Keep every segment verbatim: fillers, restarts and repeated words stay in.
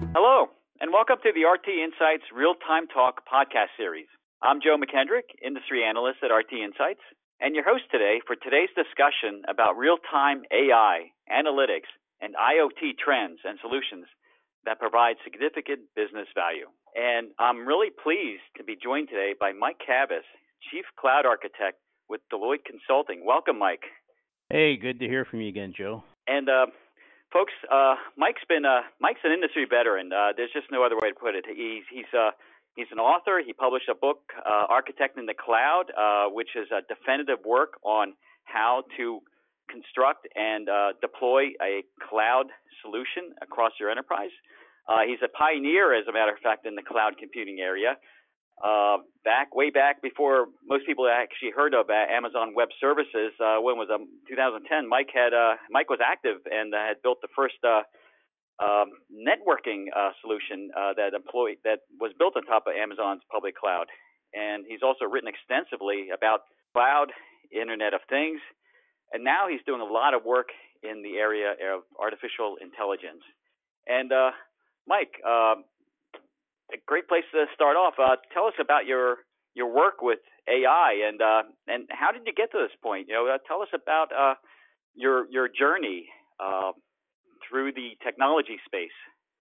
Hello, and welcome to the R T Insights Real Time Talk podcast series. I'm Joe McKendrick, industry analyst at R T Insights, and your host today for today's discussion about real time A I, analytics, and IoT trends and solutions that provide significant business value. And I'm really pleased to be joined today by Mike Kavis, Chief Cloud Architect with Deloitte Consulting. Welcome, Mike. Hey, good to hear from you again, Joe. And uh, folks, uh, Mike's been uh, Mike's an industry veteran. Uh, there's just no other way to put it. He's he's uh, he's an author. He published a book, uh, Architecting the Cloud, uh, which is a definitive work on how to construct and uh, deploy a cloud solution across your enterprise. Uh, he's a pioneer, as a matter of fact, in the cloud computing area. Uh, back way back before most people actually heard of Amazon Web Services, uh, when was um, two thousand ten? Mike had uh, Mike was active and uh, had built the first uh, um, networking uh, solution uh, that employed that was built on top of Amazon's public cloud. And he's also written extensively about cloud, Internet of Things, and now he's doing a lot of work in the area of artificial intelligence. And uh, Mike. Uh, A great place to start off. Uh, tell us about your your work with A I and uh, and how did you get to this point? You know, uh, tell us about uh, your your journey uh, through the technology space.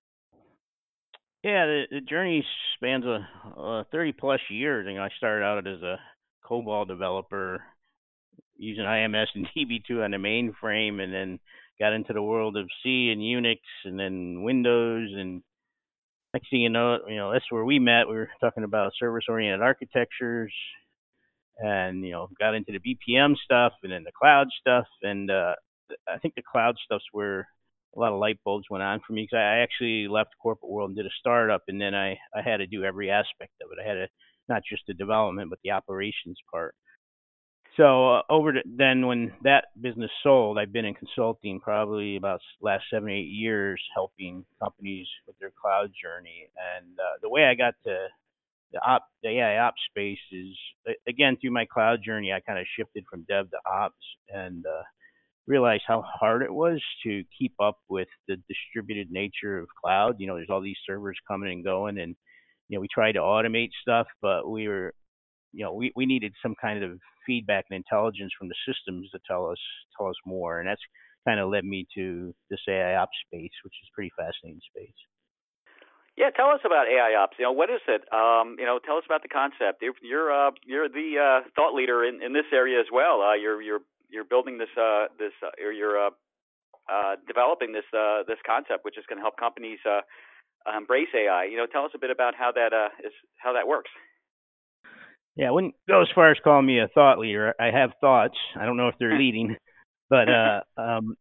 Yeah, the, the journey spans a, a thirty plus years. You know, I started out as a COBOL developer using I M S and D B two on the mainframe, and then got into the world of C and Unix, and then Windows, and next thing you know, you know that's where we met. We were talking about service-oriented architectures, and you know, got into the B P M stuff, and then the cloud stuff, and uh, I think the cloud stuff's where a lot of light bulbs went on for me because I actually left the corporate world and did a startup, and then I I had to do every aspect of it. I had to not just the development, but the operations part. So uh, over the, then when that business sold, I've been in consulting probably about last seven eight years, helping companies with their cloud journey. And uh, the way I got to the op the A I ops space is again through my cloud journey. I kind of shifted from dev to ops and uh, realized how hard it was to keep up with the distributed nature of cloud. You know, there's all these servers coming and going, and you know we tried to automate stuff, but we were you know, we, we needed some kind of feedback and intelligence from the systems to tell us tell us more, and that's kind of led me to this A I ops space, which is a pretty fascinating space. Yeah, tell us about A I ops. You know, what is it? Um, you know, tell us about the concept. You're you're, uh, you're the uh, thought leader in, in this area as well. Uh, you're you're you're building this uh, this uh, or you're uh, uh, developing this uh, this concept, which is going to help companies uh, embrace A I. You know, tell us a bit about how that uh, is how that works. Yeah, I wouldn't go as far as calling me a thought leader. I have thoughts. I don't know if they're leading, but uh, um,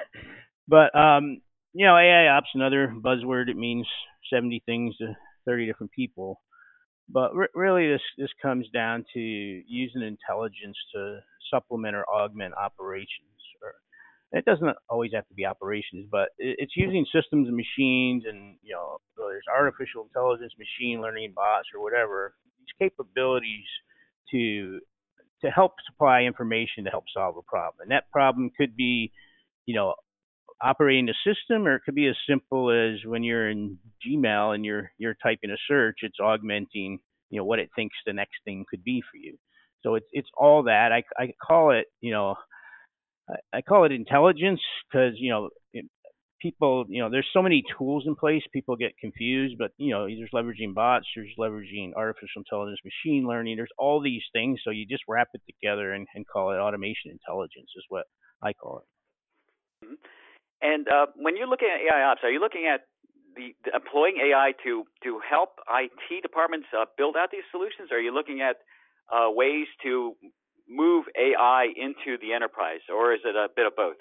but um, you know, A I ops, another buzzword. It means seventy things to thirty different people. But re- really, this this comes down to using intelligence to supplement or augment operations. Or it doesn't always have to be operations, but it, it's using systems and machines, and you know, whether there's artificial intelligence, machine learning, bots, or whatever. These capabilities to to help supply information to help solve a problem, and that problem could be, you know, operating the system, or it could be as simple as when you're in Gmail and you're you're typing a search, it's augmenting, you know, what it thinks the next thing could be for you. So it's it's all that. I I call it, you know, I, I call it intelligence because you know it, people, you know, there's so many tools in place. People get confused, but you know, there's leveraging bots, there's leveraging artificial intelligence, machine learning. There's all these things. So you just wrap it together and, and call it automation intelligence is what I call it. Mhm. And uh, when you're looking at A I ops, are you looking at the, the employing A I to to help I T departments uh, build out these solutions? Or are you looking at uh, ways to move A I into the enterprise, or is it a bit of both?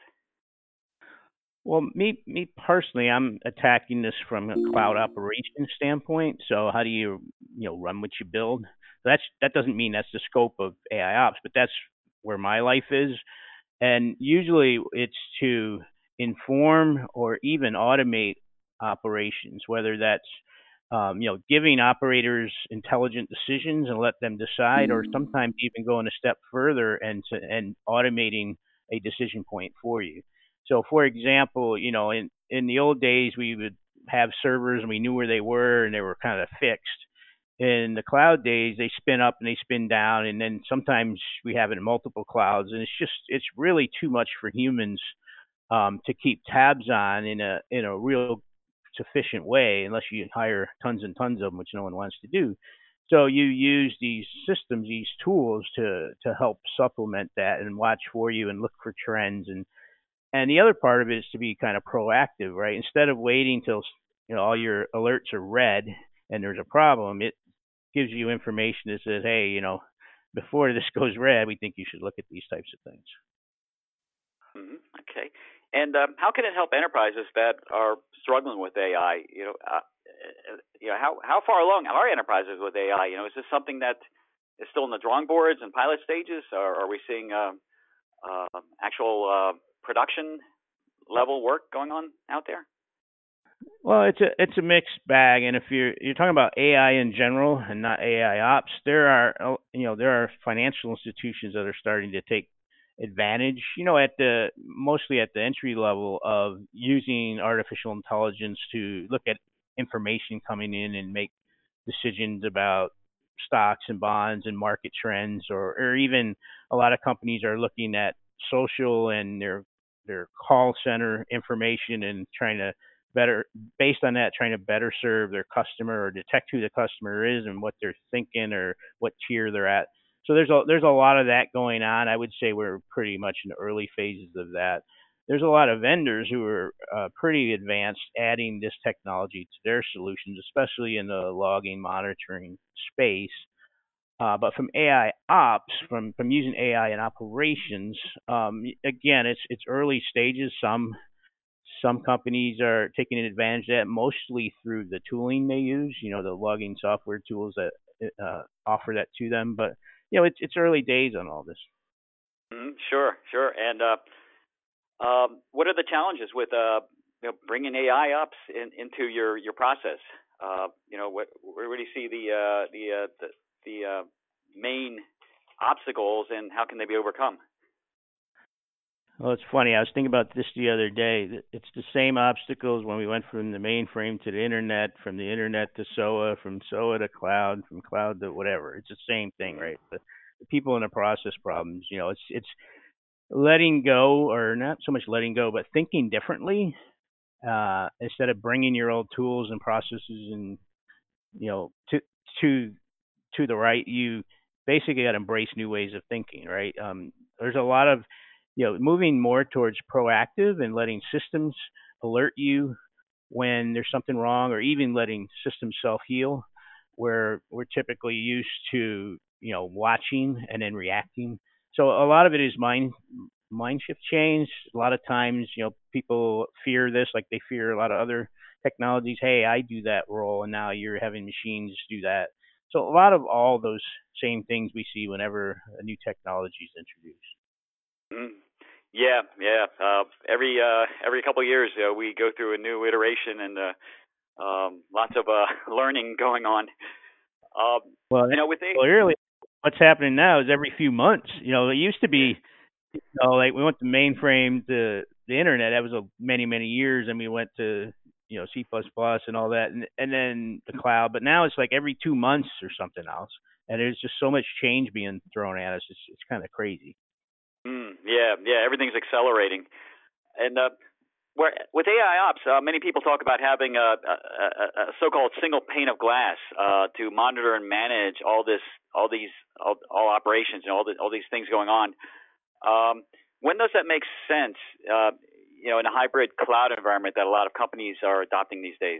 Well, me me personally, I'm attacking this from a cloud operation standpoint. So how do you you know run what you build? That's that doesn't mean that's the scope of A I ops, but that's where my life is. And usually it's to inform or even automate operations, whether that's um, you know giving operators intelligent decisions and let them decide, or sometimes even going a step further and to, and automating a decision point for you. So, for example, you know, in in the old days, we would have servers and we knew where they were and they were kind of fixed. In the cloud days, they spin up and they spin down, and then sometimes we have it in multiple clouds, and it's just it's really too much for humans um, to keep tabs on in a in a real sufficient way, unless you hire tons and tons of them, which no one wants to do. So you use these systems, these tools to to help supplement that and watch for you and look for trends. And and the other part of it is to be kind of proactive, right? Instead of waiting till you know all your alerts are red and there's a problem, it gives you information that says, hey, you know, before this goes red, we think you should look at these types of things. Mm-hmm. Okay. And um, how can it help enterprises that are struggling with A I? You know, uh, you know, how how far along are enterprises with A I? You know, is this something that is still in the drawing boards and pilot stages, or are we seeing uh, uh, actual uh, production level work going on out there? Well, it's a it's a mixed bag, and if you're you're talking about A I in general and not A I ops, there are uh, you know there are financial institutions that are starting to take advantage, you know, at the mostly at the entry level of using artificial intelligence to look at information coming in and make decisions about stocks and bonds and market trends, or or even a lot of companies are looking at social and their their call center information and trying to better based on that trying to better serve their customer or detect who the customer is and what they're thinking or what tier they're at. So there's a there's a lot of that going on. I would say we're pretty much in the early phases of that. There's a lot of vendors who are uh, pretty advanced adding this technology to their solutions, especially in the logging monitoring space. Uh, but from A I ops, from from using A I in operations, um, again, it's it's early stages. Some some companies are taking advantage of that, mostly through the tooling they use. You know, the logging software tools that uh, offer that to them. But you know, it's it's early days on all this. Mm, sure, sure. And uh, um, what are the challenges with uh, you know, bringing A I ops in, into your your process? Uh, you know, what, where do you see the uh, the uh, the, the uh, main obstacles, and how can they be overcome? Well, it's funny. I was thinking about this the other day. It's the same obstacles when we went from the mainframe to the internet, from the internet to S O A, from S O A to cloud, from cloud to whatever. It's the same thing, right? The, the people in the process problems. You know, it's it's letting go, or not so much letting go, but thinking differently. Uh, instead of bringing your old tools and processes and you know to to to the right, you basically got to embrace new ways of thinking, right? Um, there's a lot of, you know, moving more towards proactive and letting systems alert you when there's something wrong, or even letting systems self heal, where we're typically used to, you know, watching and then reacting. So a lot of it is mind mind shift change. A lot of times, you know, people fear this, like they fear a lot of other technologies. Hey, I do that role, and now you're having machines do that. So a lot of all those same things we see whenever a new technology is introduced. Mm. Yeah, yeah. Uh, every uh, every couple of years, uh, we go through a new iteration, and uh, um, lots of uh, learning going on. Um, Well, you know, with a well, really, what's happening now is every few months. You know, it used to yeah. be, you know, like we went to mainframe to the internet. That was a many many years, and we went to you know C plus plus and all that, and and then the cloud. But now it's like every two months or something else, and there's just so much change being thrown at us. It's it's kind of crazy. Mm, yeah, yeah. Everything's accelerating, and uh, where with A I ops, uh, many people talk about having a, a, a a so-called single pane of glass uh, to monitor and manage all this, all these, all, all operations and all the, all these things going on. Um, when does that make sense? Uh, you know, in a hybrid cloud environment that a lot of companies are adopting these days.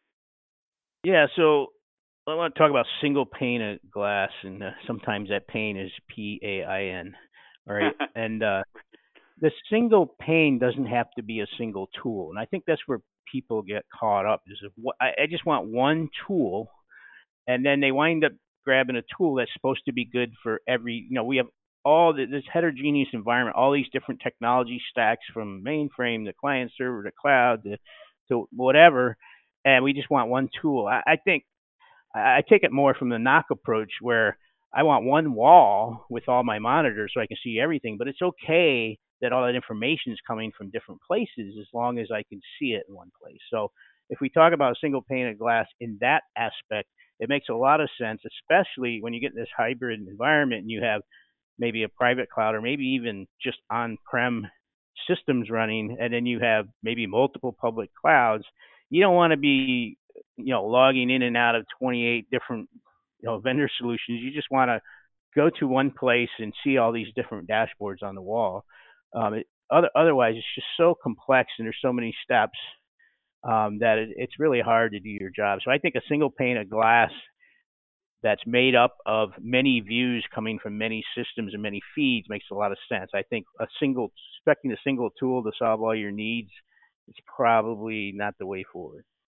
Yeah, so I want to talk about single pane of glass, and uh, sometimes that pane is P A I N, all right? And uh, the single pane doesn't have to be a single tool, and I think that's where people get caught up. Is if what, I, I just want one tool, and then they wind up grabbing a tool that's supposed to be good for every. You know, we have all the, this heterogeneous environment, all these different technology stacks from mainframe to client server to cloud to to whatever, and we just want one tool. I, I think I take it more from the knock approach, where I want one wall with all my monitors so I can see everything, but it's okay that all that information is coming from different places as long as I can see it in one place. So if we talk about a single pane of glass in that aspect, it makes a lot of sense, especially when you get in this hybrid environment and you have maybe a private cloud or maybe even just on-prem systems running, and then you have maybe multiple public clouds. You don't want to be, you know, logging in and out of twenty-eight different, you know, vendor solutions. You just want to go to one place and see all these different dashboards on the wall. Um, it, other, otherwise, it's just so complex and there's so many steps um, that it, it's really hard to do your job. So I think a single pane of glass that's made up of many views coming from many systems and many feeds makes a lot of sense. I think a single, expecting a single tool to solve all your needs is probably not the way forward.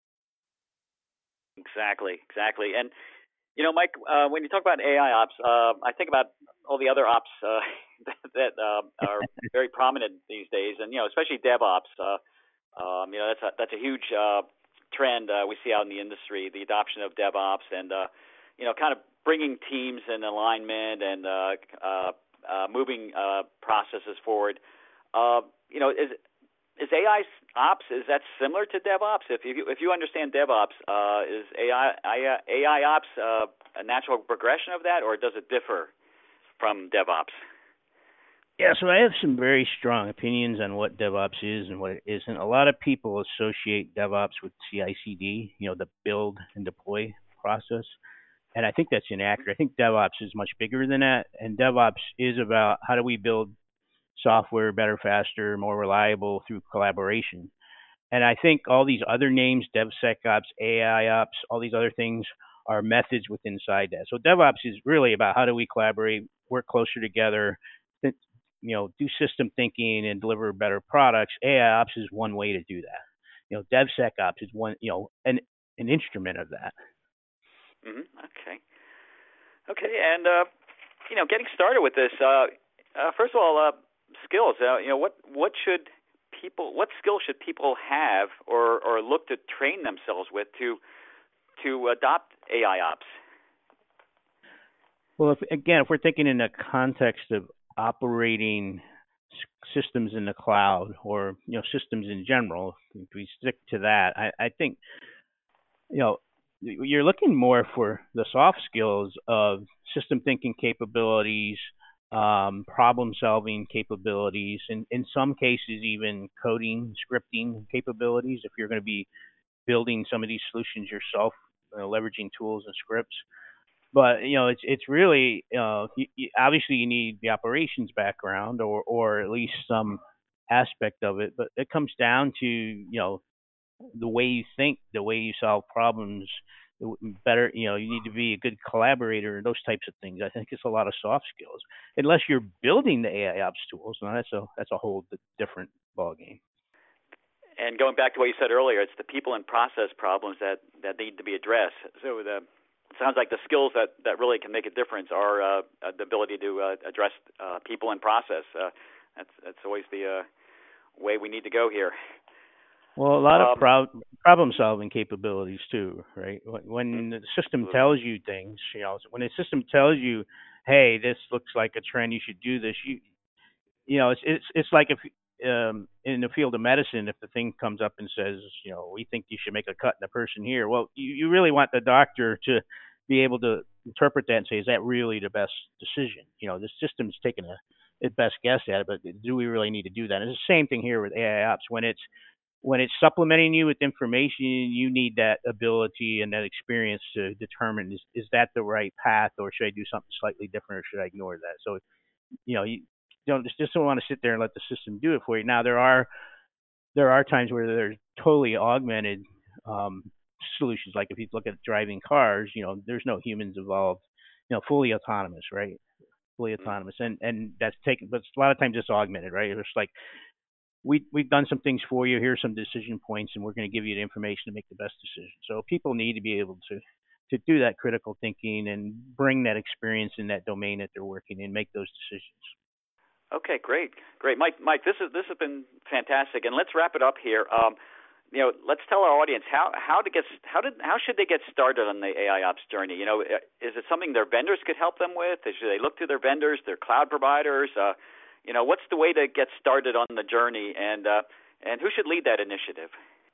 Exactly, exactly. And, you know, Mike, uh, when you talk about A I ops, uh, I think about all the other ops uh, that, that uh, are very prominent these days, and, you know, especially DevOps. Uh, um, you know, that's a, that's a huge uh, trend uh, we see out in the industry, the adoption of DevOps and, uh, you know, kind of bringing teams in alignment and uh, uh, uh, moving uh, processes forward. Uh, you know, is is A I ops, is that similar to DevOps? If you if you understand DevOps, uh, is A I A I ops uh, a natural progression of that, or does it differ from DevOps? Yeah, so I have some very strong opinions on what DevOps is and what it isn't. A lot of people associate DevOps with C I C D, you know, the build and deploy process. And I think that's inaccurate. I think DevOps is much bigger than that. And DevOps is about how do we build software better, faster, more reliable through collaboration. And I think all these other names, DevSecOps, A I Ops, all these other things are methods within inside that. So DevOps is really about how do we collaborate, work closer together, you know, do system thinking and deliver better products. A I Ops is one way to do that. You know, DevSecOps is one, you know, an an instrument of that. Mm-hmm. Okay. Okay, and uh, you know, getting started with this. Uh, uh, first of all, uh, skills. Uh, you know, what what should people, what skills should people have or or look to train themselves with to to adopt A I ops? Well, if, again, if we're thinking in the context of operating s- systems in the cloud or you know systems in general, if we stick to that, I, I think you know you're looking more for the soft skills of system thinking capabilities, um, problem solving capabilities, and in some cases even coding, scripting capabilities. If you're going to be building some of these solutions yourself, uh, leveraging tools and scripts. But you know, it's it's really uh, you, you, obviously you need the operations background or or at least some aspect of it. But it comes down to you know the way you think, the way you solve problems. Better, you know, you need to be a good collaborator and those types of things. I think it's a lot of soft skills. Unless you're building the A I ops tools, now that's a that's a whole different ballgame. And going back to what you said earlier, it's the people and process problems that, that need to be addressed. So the, it sounds like the skills that, that really can make a difference are uh, the ability to uh, address uh, people and process. Uh, that's that's always the uh, way we need to go here. Well, a lot um, of pro- problem-solving capabilities too, right? When the system tells you things, you know, when the system tells you, "Hey, this looks like a trend. You should do this." You, you know, it's it's it's like if um, in the field of medicine, if the thing comes up and says, you know, we think you should make a cut in a person here. Well, you, you really want the doctor to be able to interpret that and say, is that really the best decision? You know, the system's taking a its best guess at it, but do we really need to do that? And it's the same thing here with A I ops. When it's when it's supplementing you with information, you need that ability and that experience to determine is, is that the right path, or should I do something slightly different, or should I ignore that? So, you know, you don't just, just don't want to sit there and let the system do it for you. Now, there are there are times where there's totally augmented um, solutions, like if you look at driving cars, you know, there's no humans involved, you know, fully autonomous, right? Fully autonomous, and and that's taken, but a lot of times it's augmented, right? It's like we we've done some things for you. Here's some decision points, and we're going to give you the information to make the best decision. So people need to be able to to do that critical thinking and bring that experience in that domain that they're working in, make those decisions. Okay, great, great, Mike. Mike, this is this has been fantastic, and let's wrap it up here. Um, you know, let's tell our audience how how to get how did how should they get started on the A I ops journey? You know, is it something their vendors could help them with? Should they look to their vendors, their cloud providers? Uh, you know, what's the way to get started on the journey, and uh, and who should lead that initiative?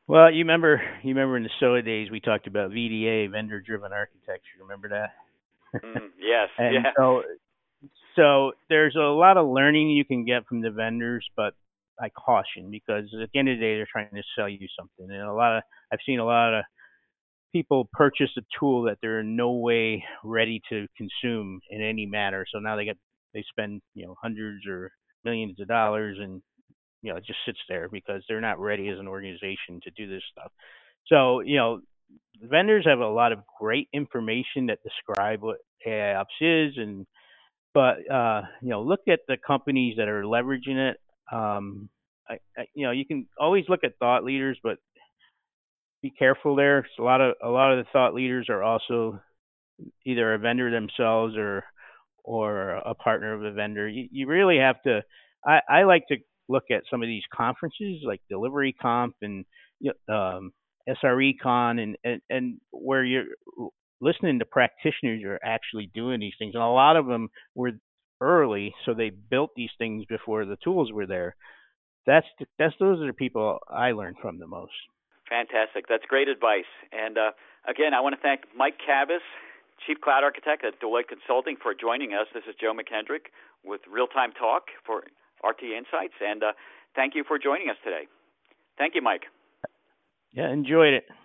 Well, you remember you remember in the S O A days we talked about V D A, vendor driven architecture. Remember that? Mm, yes, And yeah, so so there's a lot of learning you can get from the vendors, but I caution because at the end of the day they're trying to sell you something. And a lot of I've seen a lot of people purchase a tool that they're in no way ready to consume in any manner. So now they get they spend, you know, hundreds or millions of dollars and you know, it just sits there because they're not ready as an organization to do this stuff. So, you know, vendors have a lot of great information that describe what AIOps is, and but uh, you know, look at the companies that are leveraging it. Um, I, I, you know, you can always look at thought leaders, but be careful there. So a lot of a lot of the thought leaders are also either a vendor themselves or or a partner of a vendor. You, you really have to. I, I like to look at some of these conferences like Delivery Conf and you know, um, S R E Con and, and and where you're listening to practitioners who are actually doing these things. And a lot of them were early, so they built these things before the tools were there. That's that's those are the people I learned from the most. fantastic. That's great advice. And uh, again, I want to thank Mike Cavus, Chief Cloud Architect at Deloitte Consulting, for joining us. This is Joe McKendrick with Real Time Talk for R T Insights, and uh, thank you for joining us today. Thank you, Mike. Yeah, enjoyed it.